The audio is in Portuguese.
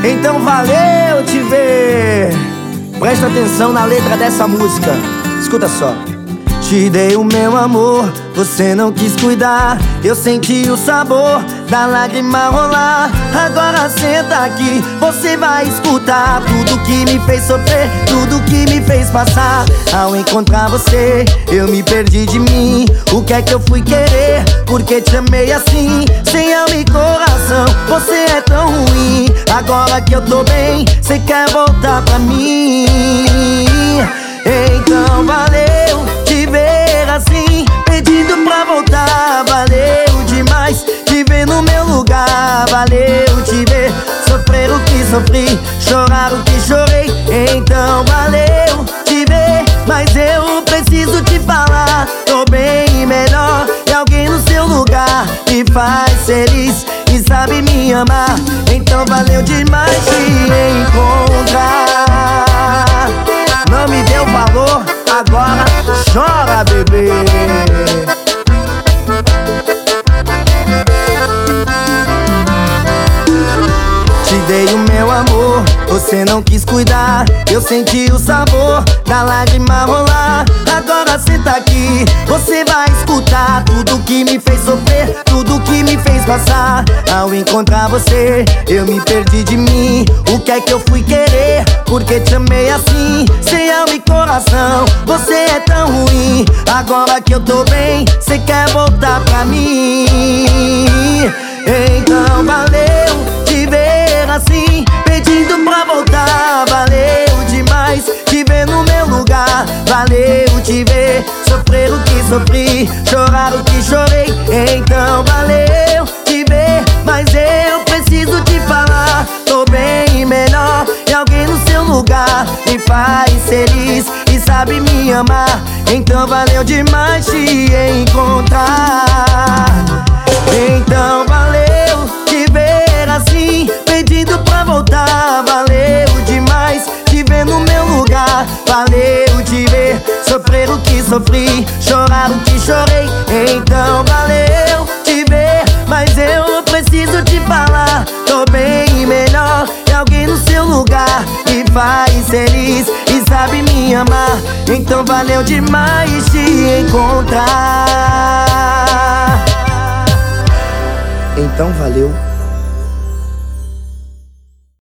Então valeu te ver. Presta atenção na letra dessa música. Escuta só. Te dei o meu amor, você não quis cuidar. Eu senti o sabor da lágrima rolar. Agora senta aqui, você vai escutar tudo que me fez sofrer, tudo que me fez passar. Ao encontrar você, eu me perdi de mim. O que é que eu fui querer? Porque te amei assim, sem alma e coração. Você é tão ruim. Agora que eu tô bem, você quer voltar pra mim. Então valeu te ver assim, pedindo pra voltar. Valeu demais te ver no meu lugar. Valeu te ver sofrer o que sofri, chorar o que chorei. Então valeu te ver, mas eu preciso te falar. Tô bem e melhor, e alguém no seu lugar me faz feliz e sabe me amar. Então valeu demais te encontrar. Não me deu valor, agora chora, bebê. Te dei o meu amor, você não quis cuidar. Eu senti o sabor da lágrima rolar. Agora senta aqui, você vai escutar tudo que me fez sofrer, tudo que me fez passar. Ao encontrar você, eu me perdi de mim. O que é que eu fui querer? Porque te amei assim, sem alma e coração. Você é tão ruim. Agora que eu tô bem, você quer voltar pra mim. Então valeu te ver assim, pedindo pra voltar. Valeu demais te ver no meu lugar. Valeu te ver sofrer o que sofri, chorar o que chorei. Então valeu te ver, mas eu preciso te falar. Tô bem e melhor, e alguém no seu lugar me faz feliz e sabe me amar. Então valeu demais te encontrar. Então valeu te ver assim, pedindo pra voltar. Valeu demais te ver no meu lugar. Valeu te ver sofrer o que sofri, chorar o que chorei. Então valeu te ver, mas eu preciso te falar. Tô bem e melhor, e alguém no seu lugar me faz feliz e sabe me amar. Então valeu demais te encontrar. Então valeu